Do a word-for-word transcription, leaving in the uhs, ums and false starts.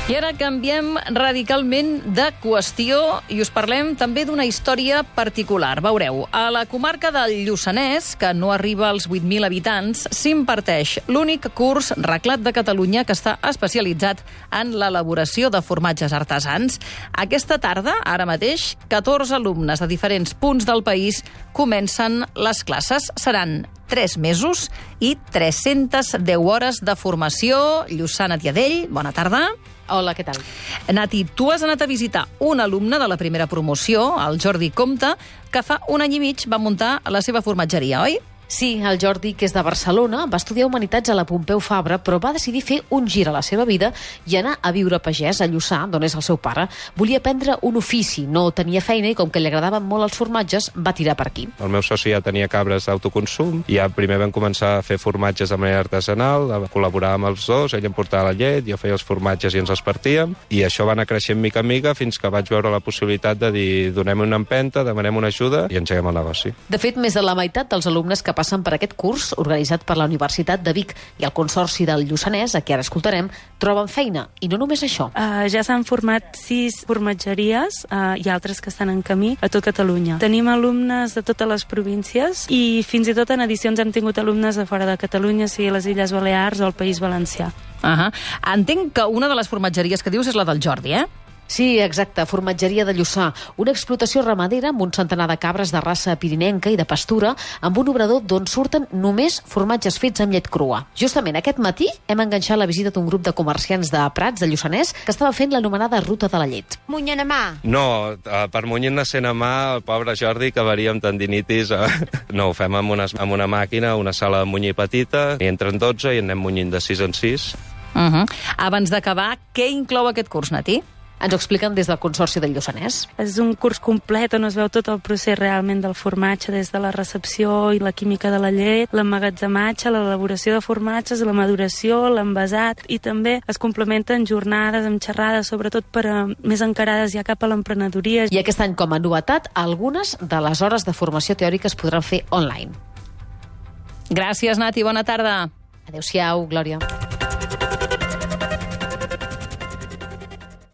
I ara canviem radicalment de qüestió i us parlem també d'una història particular. Veureu, a la comarca del Lluçanès, que no arriba als vuit mil habitants, s'imparteix l'únic curs Reclat de Catalunya que està especialitzat en l'elaboració de formatges artesans. Aquesta tarda, ara mateix, catorze alumnes de diferents punts del país comencen les classes. Seran tres mesos i tres-centes deu hores de formació. Lluçana Diadell, bona tarda. Hola, què tal? Nati, tu has anat a visitar un alumne de la primera promoció, el Jordi Comte, que fa un any i mig va muntar la seva formatgeria, oi? Sí, el Jordi, que és de Barcelona, va estudiar Humanitats a la Pompeu Fabra, però va decidir fer un gir a la seva vida i anar a viure a pagès, a Lluçà, d'on és el seu pare. Volia aprendre un ofici, no tenia feina i com que li agradaven molt els formatges, va tirar per aquí. El meu soci ja tenia cabres d'autoconsum i ja primer vam començar a fer formatges de manera artesanal, a col·laborar amb els dos, ell em portava la llet, jo feia els formatges i ens els partíem, i això va anar creixent mica en mica fins que vaig veure la possibilitat de dir donem una empenta, demanem una ajuda i engeguem el negoci. De fet, més de la meitat dels alumnes que passen per aquest curs, organitzat per la Universitat de Vic i el Consorci del Lluçanès, a qui ara escoltarem, troben feina. I no només això. Uh, ja s'han format sis formatgeries uh, i altres que estan en camí a tot Catalunya. Tenim alumnes de totes les províncies i fins i tot en edicions hem tingut alumnes de fora de Catalunya, sigui les Illes Balears o el País Valencià. Uh -huh. Entenc que una de les formatgeries que dius és la del Jordi, eh? Sí, exacte, formatgeria de Lluçà, una explotació ramadera amb un centenar de cabres de raça pirinenca i de pastura, amb un obrador d'on surten només formatges fets amb llet crua. Justament aquest matí hem enganxat la visita d'un grup de comerciants de Prats, de Lluçanès, que estava fent l'anomenada ruta de la llet. Munyen a mà? No, per munyir-ne sent a mà, el pobre Jordi acabaria amb tendinitis. No, ho fem amb una, amb una màquina, una sala de munyir petita, i entren dotze i anem munyint de sis en sis. Uh -huh. Abans d'acabar, què inclou aquest curs, Nati? Ens ho expliquen des del Consorci del Lluçanès. És un curs complet on es veu tot el procés realment del formatge, des de la recepció i la química de la llet, l'emmagatzematge, l'elaboració de formatges, la maduració, l'envasat, i també es complementen jornades amb xerrades, sobretot per a més encarades ja cap a l'emprenedoria. I aquest any, com a novetat, algunes de les hores de formació teòrica es podran fer online. Gràcies, Nati. Bona tarda. Adéu-siau, Glòria.